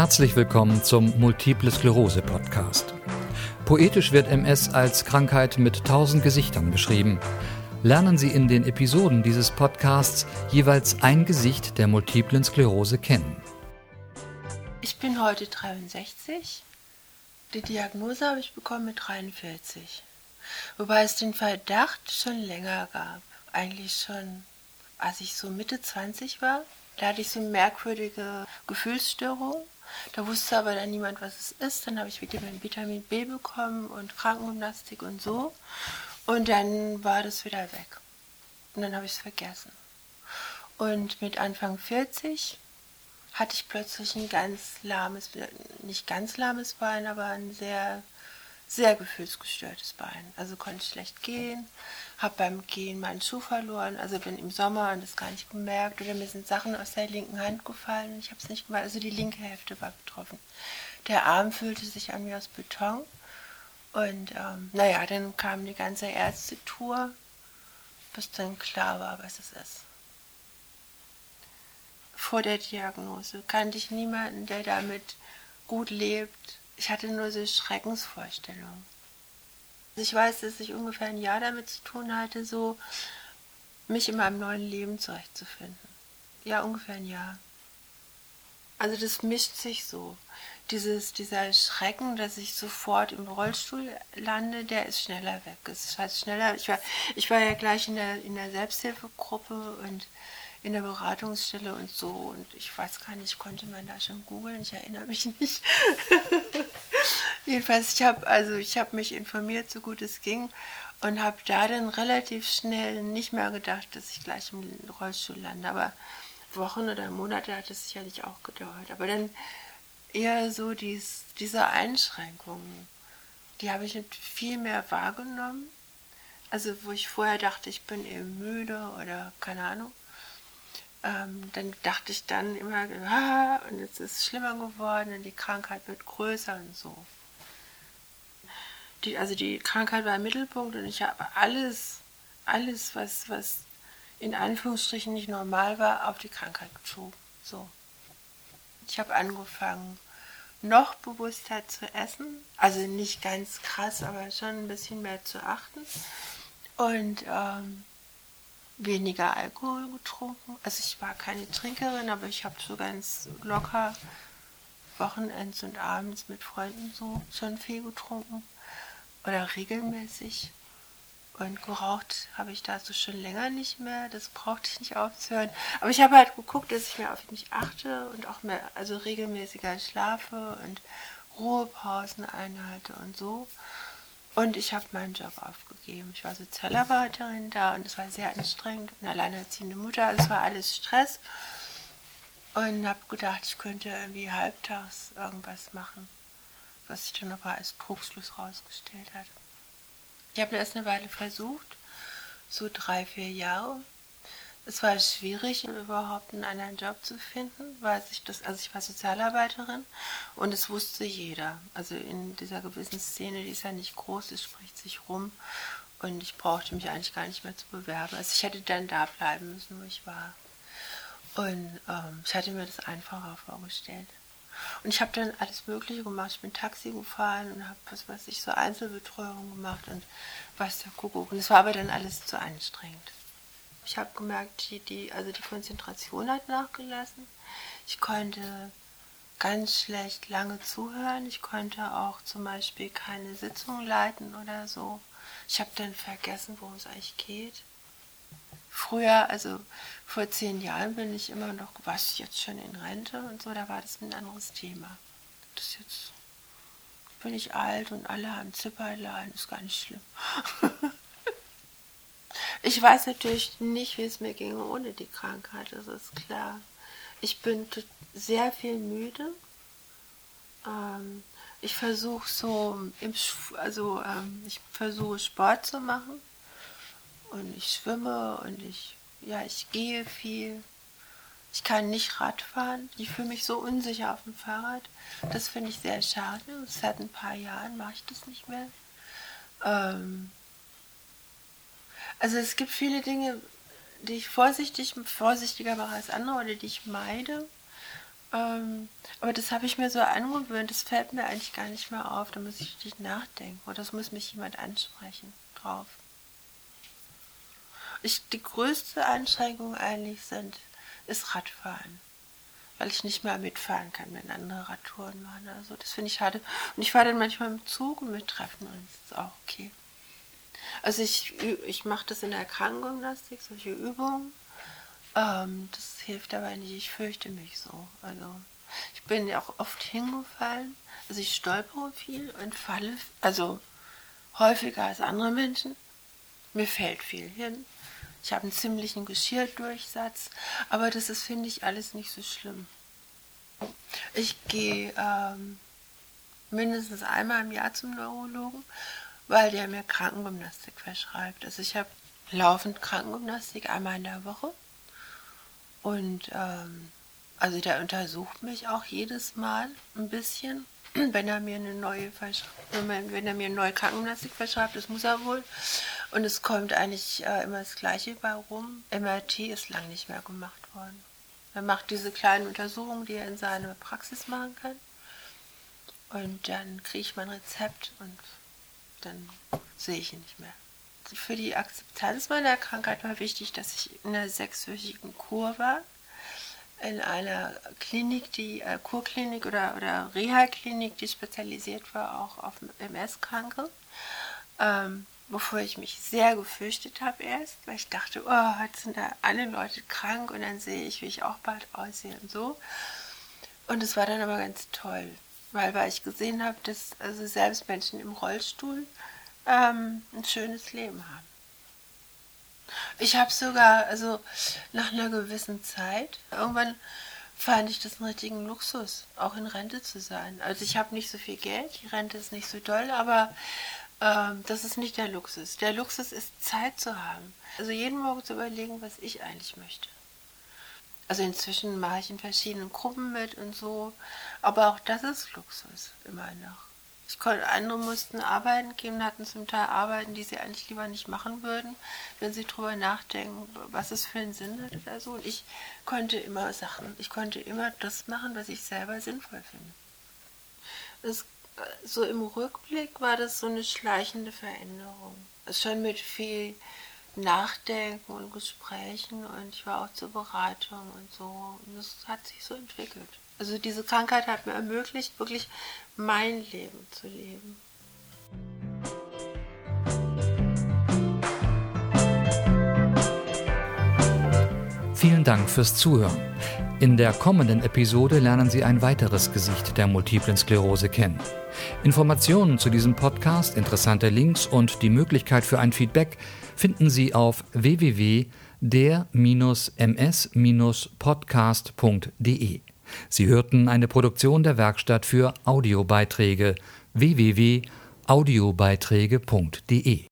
Herzlich willkommen zum Multiple Sklerose Podcast. Poetisch wird MS als Krankheit mit 1000 Gesichtern beschrieben. Lernen Sie in den Episoden dieses Podcasts jeweils ein Gesicht der multiplen Sklerose kennen. Ich bin heute 63. Die Diagnose habe ich bekommen mit 43. Wobei es den Verdacht schon länger gab. Eigentlich schon, als ich so Mitte 20 war. Da hatte ich so merkwürdige Gefühlsstörungen. Da wusste aber dann niemand, was es ist. Dann habe ich Vitamin B bekommen und Krankengymnastik und so. Und dann war das wieder weg. Und dann habe ich es vergessen. Und mit Anfang 40 hatte ich plötzlich ein ganz lahmes, nicht ganz lahmes Bein, aber ein sehr, sehr gefühlsgestörtes Bein. Also konnte schlecht gehen, habe beim Gehen meinen Schuh verloren, also bin im Sommer und das gar nicht gemerkt. Oder mir sind Sachen aus der linken Hand gefallen und ich habe es nicht gemerkt. Also die linke Hälfte war betroffen. Der Arm fühlte sich an wie aus Beton. Und dann kam die ganze Ärztetour, bis dann klar war, was es ist. Vor der Diagnose kannte ich niemanden, der damit gut lebt. Ich hatte nur so Schreckensvorstellungen. Ich weiß, dass ich ungefähr ein Jahr damit zu tun hatte, so mich in meinem neuen Leben zurechtzufinden. Ja, ungefähr ein Jahr. Also das mischt sich so. Dieser Schrecken, dass ich sofort im Rollstuhl lande, der ist schneller weg. Es ist halt schneller. Ich war ja gleich in der Selbsthilfegruppe und in der Beratungsstelle und so. Und ich weiß gar nicht, konnte man da schon googeln? Ich erinnere mich nicht. Jedenfalls, ich habe mich informiert, so gut es ging. Und habe da dann relativ schnell nicht mehr gedacht, dass ich gleich im Rollstuhl lande. Aber Wochen oder Monate hat es sicherlich auch gedauert. Aber dann eher so diese Einschränkungen, die habe ich viel mehr wahrgenommen. Also wo ich vorher dachte, ich bin eben müde oder keine Ahnung. Dann dachte ich dann immer, und es ist schlimmer geworden und die Krankheit wird größer und so. Die Krankheit war im Mittelpunkt und ich habe alles, was in Anführungsstrichen nicht normal war, auf die Krankheit geschoben. So. Ich habe angefangen, noch bewusster zu essen, also nicht ganz krass, aber schon ein bisschen mehr zu achten und weniger Alkohol getrunken. Also ich war keine Trinkerin, aber ich habe so ganz locker Wochenends und abends mit Freunden so schon viel getrunken oder regelmäßig. Und geraucht habe ich dazu schon länger nicht mehr. Das brauchte ich nicht aufzuhören. Aber ich habe halt geguckt, dass ich mehr auf mich achte und auch mehr, also regelmäßiger schlafe und Ruhepausen einhalte und so. Und ich habe meinen Job aufgegeben. Ich war Sozialarbeiterin da und es war sehr anstrengend. Eine alleinerziehende Mutter, also es war alles Stress. Und habe gedacht, ich könnte irgendwie halbtags irgendwas machen, was sich dann aber als Trugschluss rausgestellt hat. Ich habe erst eine Weile versucht, so 3-4 Jahre. Es war schwierig, überhaupt einen anderen Job zu finden, weil ich war Sozialarbeiterin und es wusste jeder. Also in dieser gewissen Szene, die ist ja nicht groß, es spricht sich rum und ich brauchte mich eigentlich gar nicht mehr zu bewerben. Also ich hätte dann da bleiben müssen, wo ich war. Und ich hatte mir das einfacher vorgestellt. Und ich habe dann alles Mögliche gemacht. Ich bin Taxi gefahren und habe, so Einzelbetreuung gemacht und weiß der Kuckuck. Und es war aber dann alles zu anstrengend. Ich habe gemerkt, die Konzentration hat nachgelassen. Ich konnte ganz schlecht lange zuhören. Ich konnte auch zum Beispiel keine Sitzung leiten oder so. Ich habe dann vergessen, worum es eigentlich geht. Früher, also vor 10 Jahren bin ich immer noch, was jetzt schon in Rente und so, da war das ein anderes Thema. Das jetzt bin ich alt und alle haben Zipperlein, ist gar nicht schlimm. Ich weiß natürlich nicht, wie es mir ginge ohne die Krankheit, das ist klar. Ich bin sehr viel müde. Ich versuche ich versuche Sport zu machen. Und ich schwimme und ich gehe viel. Ich kann nicht Rad fahren. Ich fühle mich so unsicher auf dem Fahrrad. Das finde ich sehr schade. Seit ein paar Jahren mache ich das nicht mehr. Also es gibt viele Dinge, die ich vorsichtiger mache als andere oder die ich meide. Aber das habe ich mir so angewöhnt, das fällt mir eigentlich gar nicht mehr auf. Da muss ich richtig nachdenken. Oder das muss mich jemand ansprechen drauf. Die größte Einschränkung eigentlich ist Radfahren. Weil ich nicht mehr mitfahren kann, wenn andere Radtouren machen. Also das finde ich schade. Und ich fahre dann manchmal im Zug und wir treffen uns. Das ist auch okay. Also ich mache das in der Krankengymnastik, solche Übungen. Das hilft aber nicht. Ich fürchte mich so. Also ich bin ja auch oft hingefallen. Also ich stolpere viel und falle, also häufiger als andere Menschen. Mir fällt viel hin. Ich habe einen ziemlichen Geschirrdurchsatz, aber das ist, finde ich, alles nicht so schlimm. Ich gehe mindestens einmal im Jahr zum Neurologen, weil der mir Krankengymnastik verschreibt. Also ich habe laufend Krankengymnastik einmal in der Woche und also der untersucht mich auch jedes Mal ein bisschen, wenn er mir eine neue Krankengymnastik verschreibt, das muss er wohl. Und es kommt eigentlich immer das Gleiche bei rum. MRT ist lang nicht mehr gemacht worden. Er macht diese kleinen Untersuchungen, die er in seiner Praxis machen kann. Und dann kriege ich mein Rezept und dann sehe ich ihn nicht mehr. Für die Akzeptanz meiner Krankheit war wichtig, dass ich in einer 6-wöchigen Kur war. In einer Klinik, die Kurklinik oder Reha-Klinik, die spezialisiert war auch auf MS-Kranke. Wovor ich mich sehr gefürchtet habe erst, weil ich dachte, oh, jetzt sind da alle Leute krank und dann sehe ich, wie ich auch bald aussehe und so. Und es war dann aber ganz toll, weil ich gesehen habe, dass also selbst Menschen im Rollstuhl ein schönes Leben haben. Ich habe sogar, also nach einer gewissen Zeit, irgendwann fand ich das einen richtigen Luxus, auch in Rente zu sein. Also ich habe nicht so viel Geld, die Rente ist nicht so doll, aber das ist nicht der Luxus. Der Luxus ist, Zeit zu haben. Also jeden Morgen zu überlegen, was ich eigentlich möchte. Also inzwischen mache ich in verschiedenen Gruppen mit und so. Aber auch das ist Luxus, immer noch. Andere mussten arbeiten gehen, hatten zum Teil Arbeiten, die sie eigentlich lieber nicht machen würden, wenn sie drüber nachdenken, was es für einen Sinn hat oder so. Und ich konnte immer das machen, was ich selber sinnvoll finde. So im Rückblick war das so eine schleichende Veränderung. Also schon mit viel Nachdenken und Gesprächen und ich war auch zur Beratung und so. Und das hat sich so entwickelt. Also diese Krankheit hat mir ermöglicht, wirklich mein Leben zu leben. Vielen Dank fürs Zuhören. In der kommenden Episode lernen Sie ein weiteres Gesicht der multiplen Sklerose kennen. Informationen zu diesem Podcast, interessante Links und die Möglichkeit für ein Feedback finden Sie auf www.der-ms-podcast.de. Sie hörten eine Produktion der Werkstatt für Audiobeiträge www.audiobeiträge.de.